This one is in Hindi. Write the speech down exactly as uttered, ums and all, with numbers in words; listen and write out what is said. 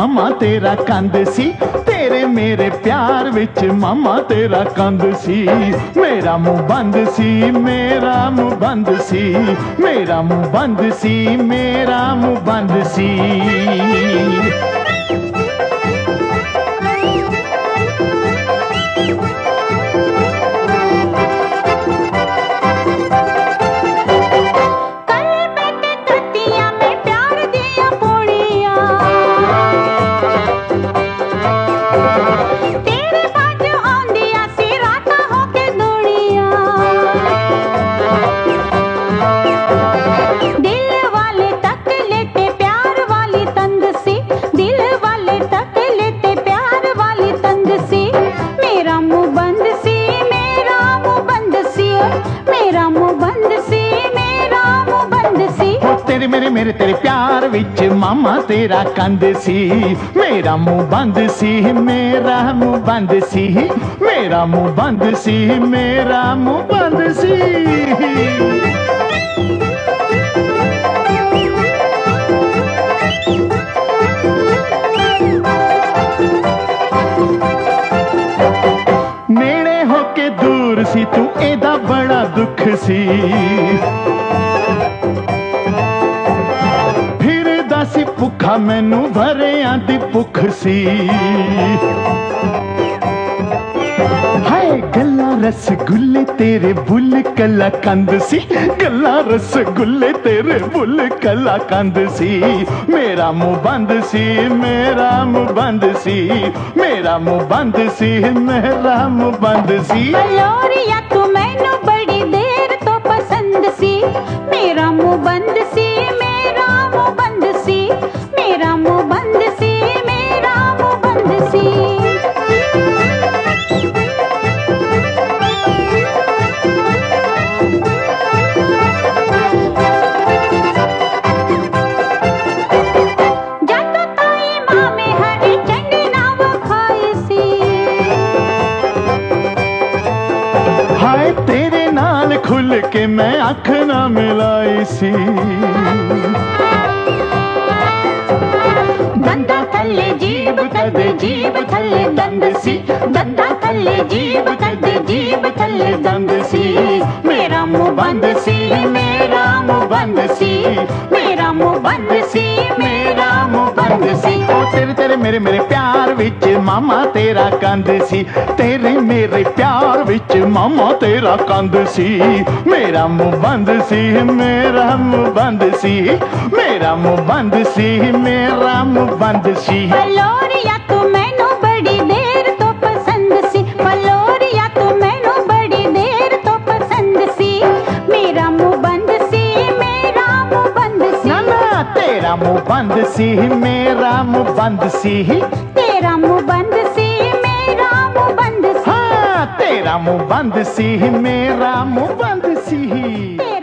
मामा तेरा कंध सी, तेरे मेरे प्यार विच मामा तेरा कंध सी। मेरा मुंह बंद सी, मेरा मुंह बंद सी, मेरा मुंह बंद सी, मेरा मुंह बंद सी। तेरे मेरे मेरे तेरे प्यार विच मामा तेरा कंध सी, मेरा मुंह बंद सी, मेरा मुंह बंद सी, मेरा मुंह बंद सी, मेरा मुंह बंद सी। नेड़े होके दूर सी तू एदा बड़ा दुख सी, सी भुखा मैनू भरिया दी भुख सी। हाय गल्ला रसगुल्ले तेरे बुल कला कंद सी, गल्ला रसगुल्ले तेरे बुल कला कंद सी। मेरा मुंह बंद सी, मेरा मुंह बंद सी, मेरा मुंह बंद सी, मेरा मुंह बंद सी। बलोरिया तू मैनू बड़ी देर तो पसंद सी, मेरा मुंह बंद सी, मेरा मुंह बंद सी, मेरा मुंह बंद सी, मेरा मुंह बंद सी। जातो ताई मामे हरे चंडी ना वो खाई सी, हाय तेरे नाल खुल के मैं अख ना मिलाई सी। दंदा थल्ले जीभ तद जीभ थल्ले दंद सी, दंदा थल्ले जीभ तद जीभ थल्ले दंद सी। मेरा मुंह बंद सी, मेरा मुंह बंद सी, मेरा मुंह बंद सी, मेरा मुंह बंद सी। ओ तेरे तेरे मेरे मेरे प्यार विच मामा तेरा कंध सी, तेरे मेरे प्यार विच मामा तेरा कंध सी। मेरा मुंह बंद सी, मेरा मुंह बंद सी, मेरा मुंह बंद सी, मेरा मुंह बंद सी। बलोरिया तू मैनू बड़ी देर तो पसंद सी, बलोरिया तू मैनू बड़ी देर तो पसंद सी। मेरा मुंह बंद सी, मेरा मुंह बंद सी। ना ना तेरा मुंह बंद सी, मेरा मुंह बंद सी, तेरा मुंह बंद सी, मेरा मुंह बंद सी। हाँ तेरा मुंह बंद सी, मेरा मुंह बंद सी।